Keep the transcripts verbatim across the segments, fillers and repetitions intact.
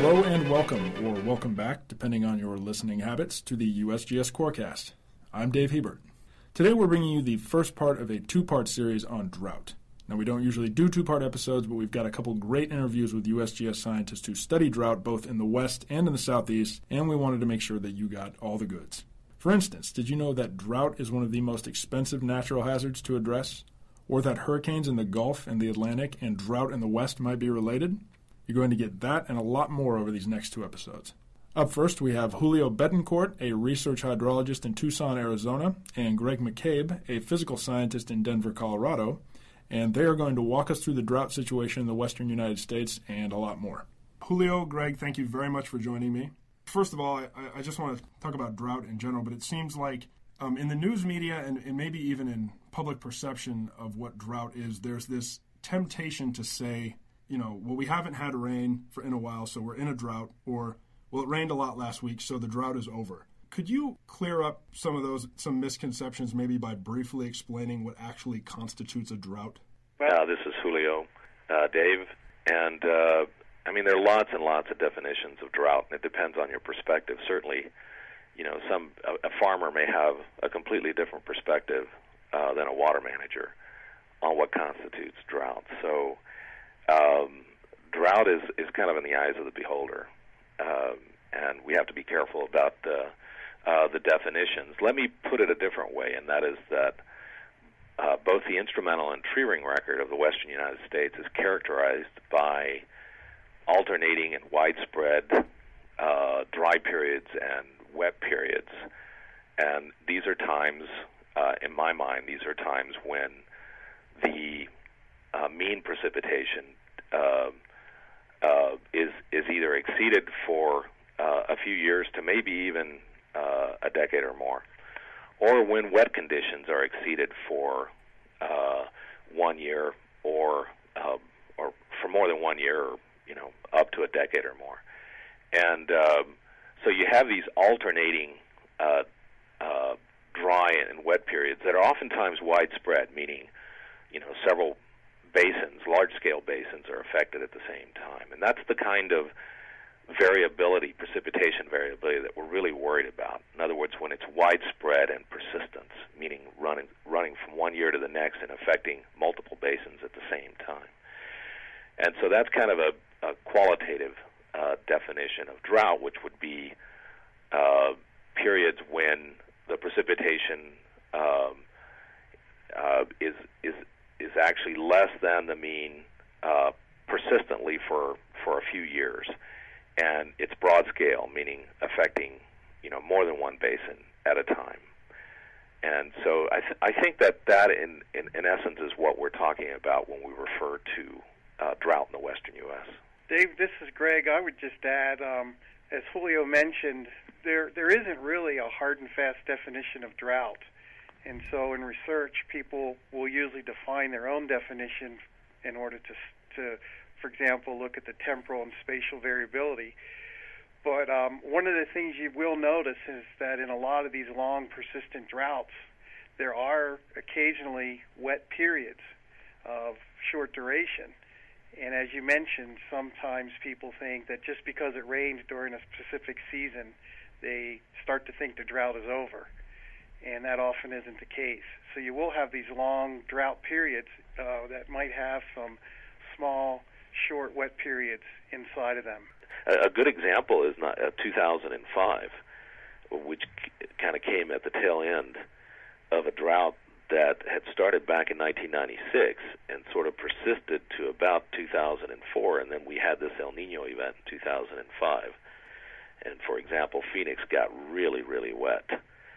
Hello and welcome, or welcome back, depending on your listening habits, to the U S G S Corecast. I'm Dave Hebert. Today we're bringing you the first part of a two-part series on drought. Now, we don't usually do two-part episodes, but we've got a couple great interviews with U S G S scientists who study drought both in the West and in the Southeast, and we wanted to make sure that you got all the goods. For instance, did you know that drought is one of the most expensive natural hazards to address? Or that hurricanes in the Gulf and the Atlantic and drought in the West might be related? You're going to get that and a lot more over these next two episodes. Up first, we have Julio Betancourt, a research hydrologist in Tucson, Arizona, and Greg McCabe, a physical scientist in Denver, Colorado, and they are going to walk us through the drought situation in the western United States and a lot more. Julio, Greg, thank you very much for joining me. First of all, I, I just want to talk about drought in general, but it seems like um, in the news media and, and maybe even in public perception of what drought is, there's this temptation to say, you know, well, we haven't had rain for in a while, so we're in a drought, or, well, it rained a lot last week, so the drought is over. Could you clear up some of those, some misconceptions, maybe by briefly explaining what actually constitutes a drought? Well, this is Julio, uh, Dave, and, uh, I mean, there are lots and lots of definitions of drought, and it depends on your perspective. Certainly, you know, some a, a farmer may have a completely different perspective uh, than a water manager on what constitutes drought. So, Um, drought is, is kind of in the eyes of the beholder, um, and we have to be careful about uh, uh, the definitions. Let me put it a different way, and that is that uh, both the instrumental and tree ring record of the western United States is characterized by alternating and widespread uh, dry periods and wet periods. And these are times, uh, in my mind, these are times when the uh, mean precipitation Uh, uh, is is either exceeded for uh, a few years to maybe even uh, a decade or more, or when wet conditions are exceeded for uh, one year or uh, or for more than one year, or you know, up to a decade or more. And um, so you have these alternating uh, uh, dry and wet periods that are oftentimes widespread, meaning you know several basins, large-scale basins, are affected at the same time. And that's the kind of variability, precipitation variability, that we're really worried about. In other words, when it's widespread and persistence, meaning running running from one year to the next and affecting multiple basins at the same time. And so that's kind of a, a qualitative uh, definition of drought, which would be uh, periods when the precipitation um, uh, is is is actually less than the mean uh, persistently for, for a few years. And it's broad scale, meaning affecting, you know, more than one basin at a time. And so I, th- I think that that, in, in, in essence, is what we're talking about when we refer to uh, drought in the western U S. Dave, this is Greg. I would just add, um, as Julio mentioned, there there isn't really a hard and fast definition of drought. And so in research, people will usually define their own definition in order to, to for example, look at the temporal and spatial variability. But um, one of the things you will notice is that in a lot of these long, persistent droughts, there are occasionally wet periods of short duration. And as you mentioned, sometimes people think that just because it rained during a specific season, they start to think the drought is over. And that often isn't the case. So you will have these long drought periods uh, that might have some small, short, wet periods inside of them. A good example is not, uh, two thousand five, which c- kind of came at the tail end of a drought that had started back in nineteen ninety-six and sort of persisted to about two thousand four, and then we had this El Nino event in two thousand five. And, for example, Phoenix got really, really wet.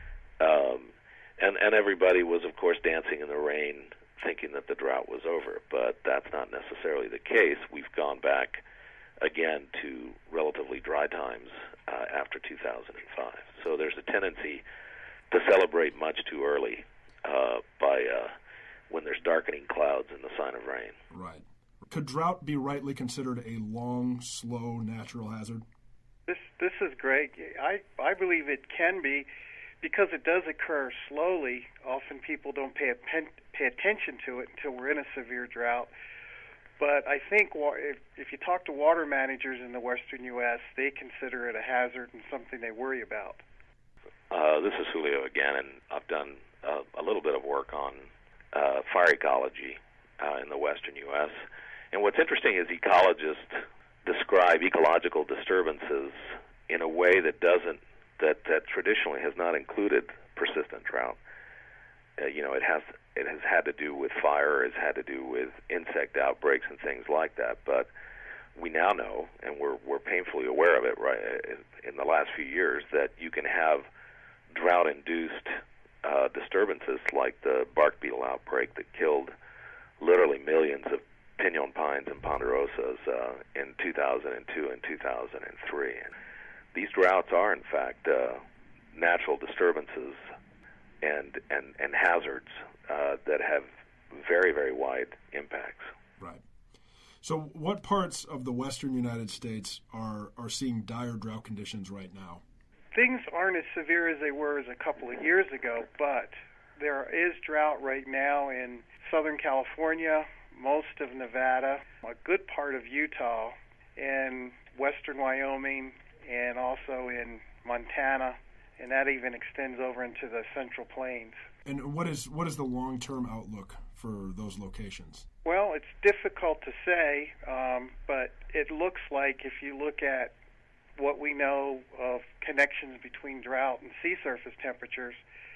Um, and, and everybody was, of course, dancing in the rain, thinking that the drought was over. But that's not necessarily the case. We've gone back again to relatively dry times uh, after two thousand five. So there's a tendency to celebrate much too early uh, by uh, when there's darkening clouds and the sign of rain. Right. Could drought be rightly considered a long, slow natural hazard? This this is Greg. I, I believe it can be. Because it does occur slowly, often people don't pay, a pen, pay attention to it until we're in a severe drought. But I think if, if you talk to water managers in the western U S, they consider it a hazard and something they worry about. Uh, this is Julio again, and I've done uh, a little bit of work on uh, fire ecology uh, in the western U S. And what's interesting is ecologists describe ecological disturbances in a way that doesn't, that, that traditionally has not included persistent drought. Uh, you know, it has it has had to do with fire, it's had to do with insect outbreaks and things like that. But we now know, and we're we're painfully aware of it, right, in the last few years, that you can have drought-induced uh, disturbances like the bark beetle outbreak that killed literally millions of pinon pines and ponderosas uh, in two thousand two and two thousand three. And these droughts are, in fact, uh, natural disturbances and and, and hazards uh, that have very, very wide impacts. Right. So what parts of the western United States are, are seeing dire drought conditions right now? Things aren't as severe as they were as a couple of years ago, but there is drought right now in Southern California, most of Nevada, a good part of Utah, in western Wyoming, and also in Montana, and that even extends over into the Central Plains. And what is what is the long-term outlook for those locations? Well, it's difficult to say, um, but it looks like if you look at what we know of connections between drought and sea surface temperatures,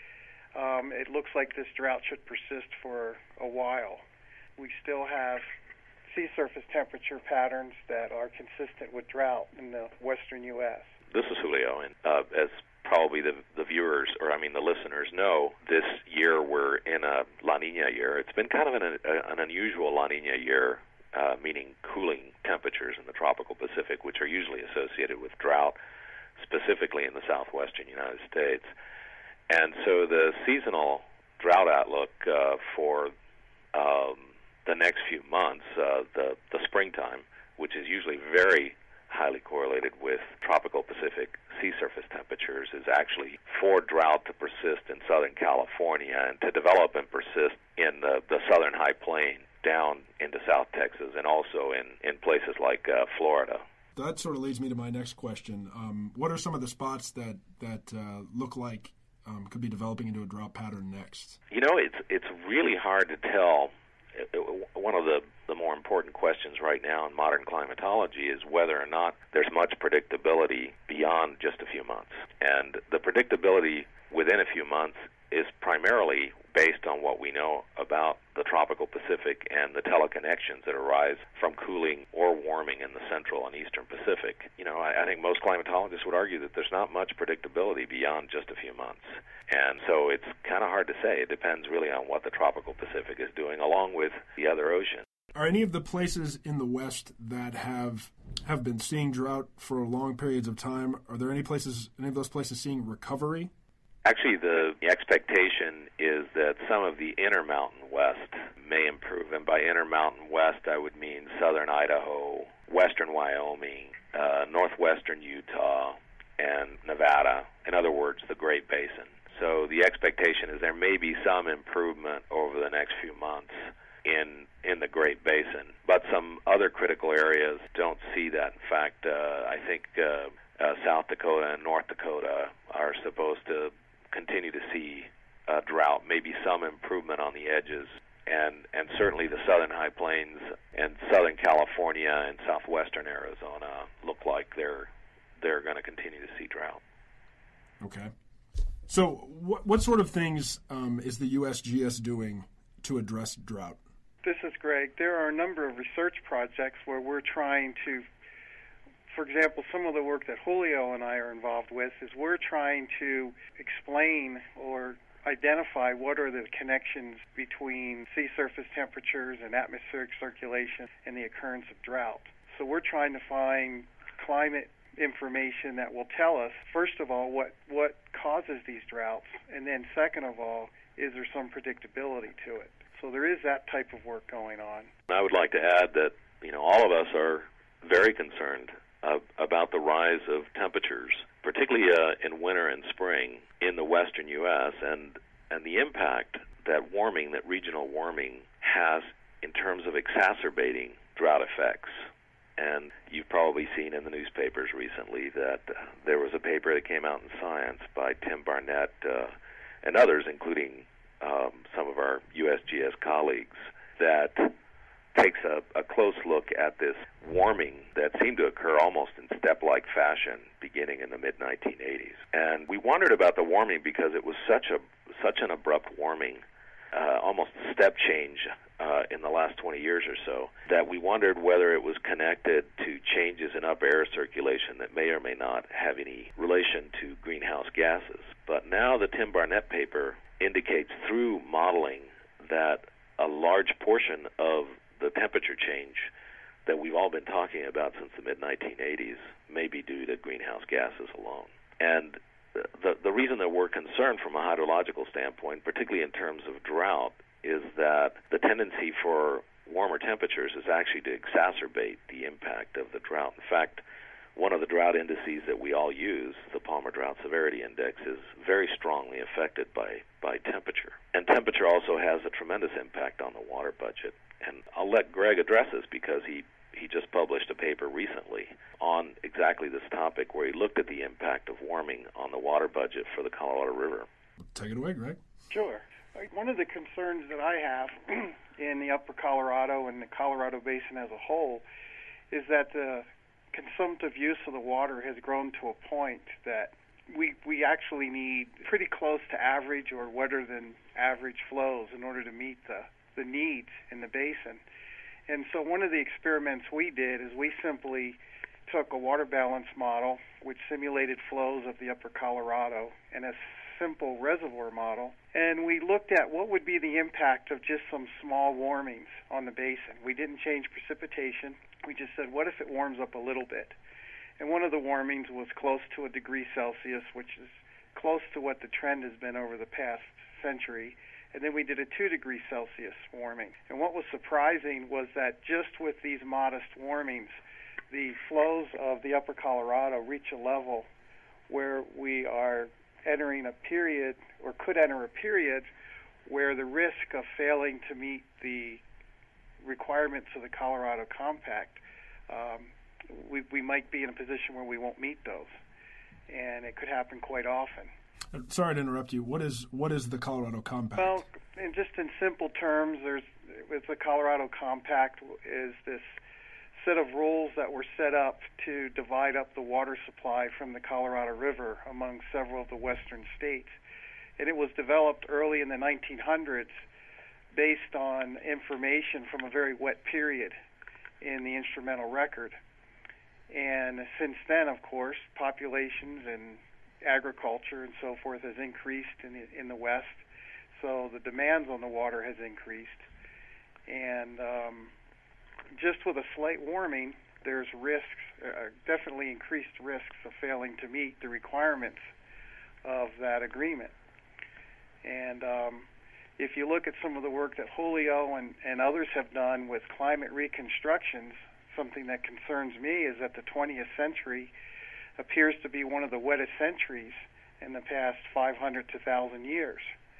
um, it looks like this drought should persist for a while. We still have sea surface temperature patterns that are consistent with drought in the western U S. This is Julio, and uh, as probably the, the viewers, or I mean the listeners know, this year we're in a La Nina year. It's been kind of an, a, an unusual La Nina year, uh, meaning cooling temperatures in the tropical Pacific, which are usually associated with drought, specifically in the southwestern United States. And so the seasonal drought outlook uh, for um, the next few months, uh, the, the springtime, which is usually very highly correlated with tropical Pacific sea surface temperatures, is actually for drought to persist in Southern California and to develop and persist in the, the southern high plain down into South Texas and also in, in places like uh, Florida. That sort of leads me to my next question. Um, what are some of the spots that, that uh, look like um, could be developing into a drought pattern next? You know, it's it's really hard to tell. One of the, the more important questions right now in modern climatology is whether or not there's much predictability beyond just a few months. And the predictability within a few months is primarily based on what we know about the tropical Pacific and the teleconnections that arise from cooling or warming in the central and eastern Pacific. You know, I, I think most climatologists would argue that there's not much predictability beyond just a few months. And so it's kind of hard to say. It depends really on what the tropical Pacific is doing along with the other ocean. Are any of the places in the West that have have been seeing drought for long periods of time, are there any places, any of those places seeing recovery? Actually, the expectation is that some of the Intermountain West may improve. And by Intermountain West, I would mean southern Idaho, western Wyoming, uh, northwestern Utah, and Nevada. In other words, the Great Basin. So the expectation is there may be some improvement over the next few months in in the Great Basin. But some other critical areas don't see that. In fact, uh, I think uh, uh, South Dakota and North Dakota are supposed to continue to see uh, drought, maybe some improvement on the edges, and, and certainly the southern high plains and southern California and southwestern Arizona look like they're they're going to continue to see drought. Okay. So what, what sort of things um, is the U S G S doing to address drought? This is Greg. There are a number of research projects where we're trying to, for example, some of the work that Julio and I are involved with is we're trying to explain or identify what are the connections between sea surface temperatures and atmospheric circulation and the occurrence of drought. So we're trying to find climate information that will tell us, first of all, what, what causes these droughts, and then second of all, is there some predictability to it? So there is that type of work going on. I would like to add that, you know, all of us are very concerned uh, about the rise of temperatures, particularly uh, in winter and spring in the western U S, and, and the impact that warming, that regional warming has in terms of exacerbating drought effects. And you've probably seen in the newspapers recently that uh, there was a paper that came out in Science by Tim Barnett uh, and others, including um, some of our U S G S colleagues, that takes a, a close look at this warming that seemed to occur almost in step-like fashion beginning in the mid nineteen eighties. And we wondered about the warming because it was such a such an abrupt warming, uh, almost a step change uh, in the last twenty years or so, that we wondered whether it was connected to changes in upper air circulation that may or may not have any relation to greenhouse gases. But now the Tim Barnett paper indicates through modeling that a large portion of the temperature change that we've all been talking about since the mid nineteen eighties may be due to greenhouse gases alone. And the the reason that we're concerned from a hydrological standpoint, particularly in terms of drought, is that the tendency for warmer temperatures is actually to exacerbate the impact of the drought. In fact, one of the drought indices that we all use, the Palmer Drought Severity Index, is very strongly affected by, by temperature. And temperature also has a tremendous impact on the water budget. And I'll let Greg address this because he, he just published a paper recently on exactly this topic where he looked at the impact of warming on the water budget for the Colorado River. Take it away, Greg. Sure. One of the concerns that I have in the upper Colorado and the Colorado Basin as a whole is that the consumptive use of the water has grown to a point that we we actually need pretty close to average or wetter than average flows in order to meet the, the needs in the basin. And so one of the experiments we did is we simply took a water balance model which simulated flows of the upper Colorado and a simple reservoir model, and we looked at what would be the impact of just some small warmings on the basin. We didn't change precipitation. We just said, what if it warms up a little bit? And one of the warmings was close to a degree Celsius, which is close to what the trend has been over the past century. And then we did a two degree Celsius warming. And what was surprising was that just with these modest warmings, the flows of the upper Colorado reach a level where we are entering a period, or could enter a period, where the risk of failing to meet the requirements of the Colorado Compact, um, we, we might be in a position where we won't meet those, and it could happen quite often. Sorry to interrupt you. What is what is the Colorado Compact? Well, in just in simple terms, there's with the Colorado Compact is this set of rules that were set up to divide up the water supply from the Colorado River among several of the western states. And it was developed early in the nineteen hundreds based on information from a very wet period in the instrumental record. And since then, of course, populations and agriculture and so forth has increased in the, in the West, so the demands on the water has increased. And um, just with a slight warming, there's risks, uh, definitely increased risks of failing to meet the requirements of that agreement. And um, if you look at some of the work that Julio and, and others have done with climate reconstructions, something that concerns me is that the twentieth century appears to be one of the wettest centuries in the past five hundred to one thousand years.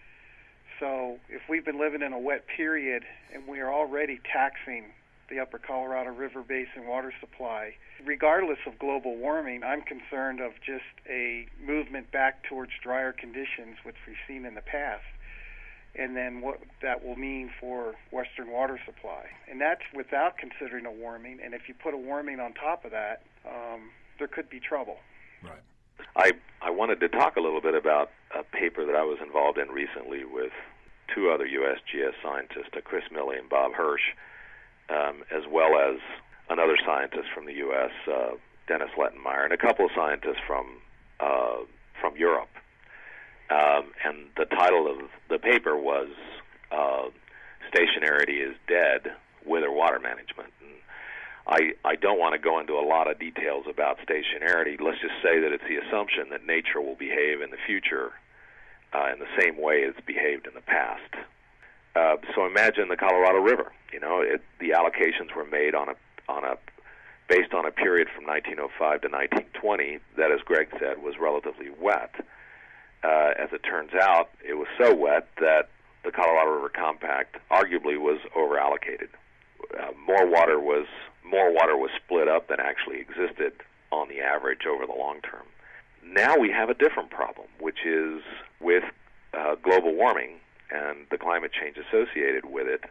So if we've been living in a wet period and we are already taxing the upper Colorado River Basin water supply, regardless of global warming, I'm concerned of just a movement back towards drier conditions, which we've seen in the past, and then what that will mean for western water supply. And that's without considering a warming, and if you put a warming on top of that, um, there could be trouble. Right. I, I wanted to talk a little bit about a paper that I was involved in recently with two other U S G S scientists, Chris Milley and Bob Hirsch, um, as well as another scientist from the U S, uh, Dennis Lettenmeyer, and a couple of scientists from uh, from Europe. Um, and the title of the paper was uh, Stationarity is Dead, Wither Water Management. And I, I don't want to go into a lot of details about stationarity. Let's just say that it's the assumption that nature will behave in the future uh, in the same way it's behaved in the past. Uh, so imagine the Colorado River. You know, it, the allocations were made on a on a based on a period from nineteen oh five to nineteen twenty that, as Greg said, was relatively wet. Uh, as it turns out, it was so wet that the Colorado River Compact arguably was over-allocated. uh, more water was more water was split up than actually existed on the average over the long term. Now we have a different problem, which is with uh, global warming and the climate change associated with it.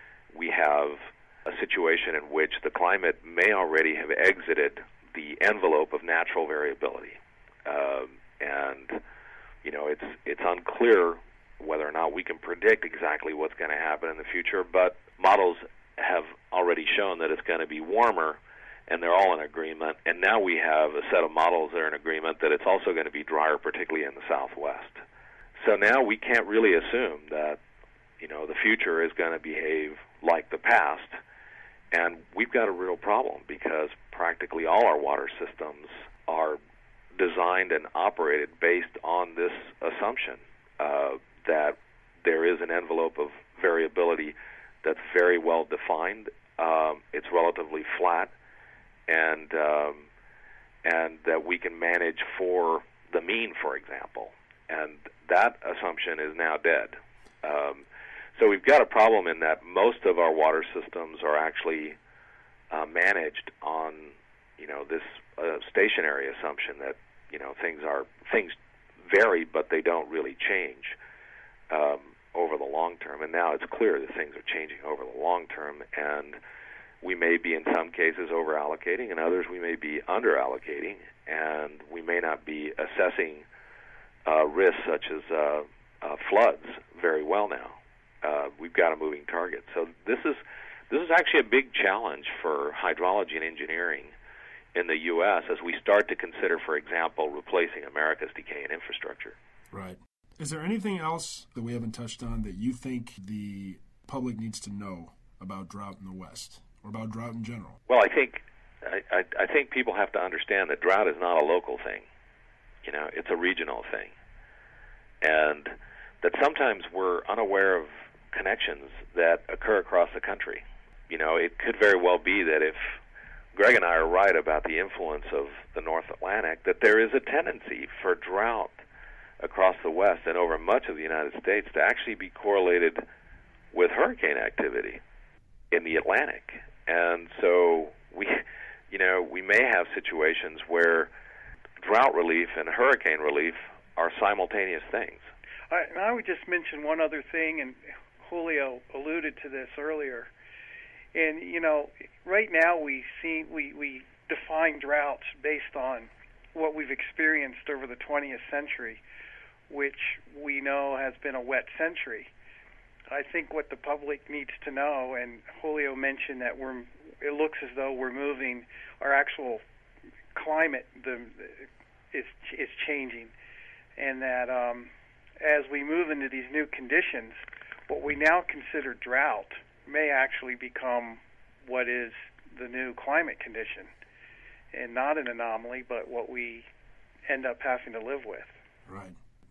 We have a situation in which the climate may already have exited the envelope of natural variability, uh, and you know it's it's unclear whether or not we can predict exactly what's going to happen in the future. But models have already shown that it's going to be warmer, and they're all in agreement. And now we have a set of models that are in agreement that it's also going to be drier, particularly in the Southwest. So now we can't really assume that you know the future is going to behave like the past. And we've got a real problem because practically all our water systems are designed and operated based on this assumption uh, that there is an envelope of variability that's very well defined. Um, it's relatively flat, and um, and that we can manage for the mean, for example. And that assumption is now dead. Um, So we've got a problem in that most of our water systems are actually uh, managed on, you know, this uh, stationary assumption that, you know, things are things vary, but they don't really change um, over the long term. And now it's clear that things are changing over the long term, and we may be in some cases over allocating, and others we may be under allocating, and we may not be assessing uh, risks such as uh, uh, floods very well now. Uh, we've got a moving target. So this is this is actually a big challenge for hydrology and engineering in the U S as we start to consider, for example, replacing America's decaying infrastructure. Right. Is there anything else that we haven't touched on that you think the public needs to know about drought in the West or about drought in general? Well, I think I, I, I think people have to understand that drought is not a local thing. You know, it's a regional thing, and that sometimes we're unaware of connections that occur across the country. You know, it could very well be that if Greg and I are right about the influence of the North Atlantic, that there is a tendency for drought across the West and over much of the United States to actually be correlated with hurricane activity in the Atlantic. And so we, you know, we may have situations where drought relief and hurricane relief are simultaneous things. I, I would just mention one other thing, and Julio alluded to this earlier. And you know, right now we see we we define droughts based on what we've experienced over the twentieth century, which we know has been a wet century. I think what the public needs to know, and Julio mentioned that we're it looks as though we're moving our actual climate the is is changing, and that um, as we move into these new conditions, what we now consider drought may actually become what is the new climate condition, and not an anomaly, but what we end up having to live with. Right.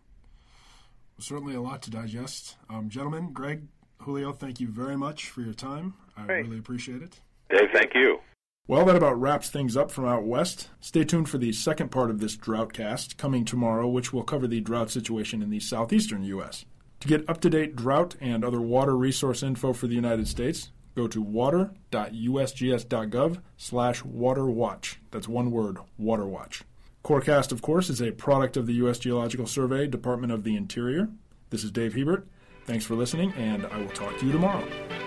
Well, certainly a lot to digest. Um, gentlemen, Greg, Julio, thank you very much for your time. I Great. really appreciate it. Dave, thank you. Well, that about wraps things up from out west. Stay tuned for the second part of this Droughtcast coming tomorrow, which will cover the drought situation in the southeastern U S To get up-to-date drought and other water resource info for the United States, go to water dot U S G S dot gov slash waterwatch. That's one word, waterwatch. Corecast, of course, is a product of the U S Geological Survey, Department of the Interior. This is Dave Hebert. Thanks for listening, and I will talk to you tomorrow.